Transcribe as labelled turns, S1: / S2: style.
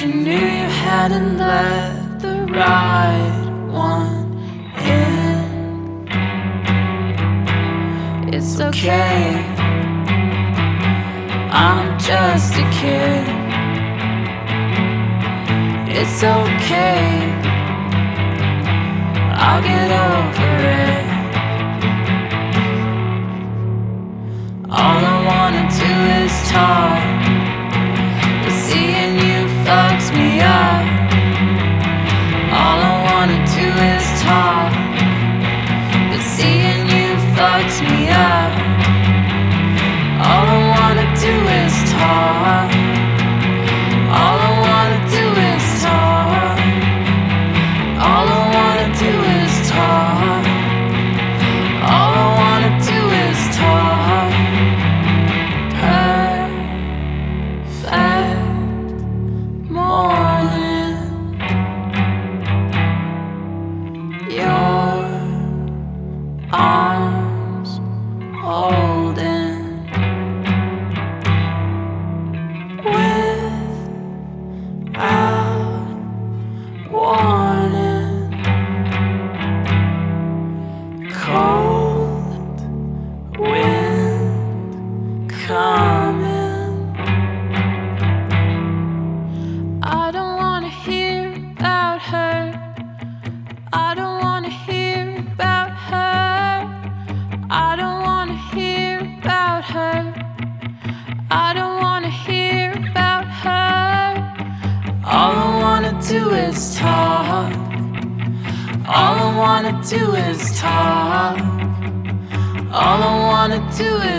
S1: you knew you hadn't let the right one in. It's okay, I'm just a kid. It's okay, I'll get over it. All I wanna do is talk, but seeing you fucks me up. All I wanna do is talk, but seeing you fucks me up. All I wanna do is talk. All I wanna do is talk. All I wanna do is talk. All I wanna do is talk. Perfect morning. Your arms holding without warning. Cold wind coming. I don't wanna hear about her. I don't wanna hear about her. I don't wanna hear about her. I don't wanna hear about her. All I wanna do is talk. All I wanna do is talk. All I wanna do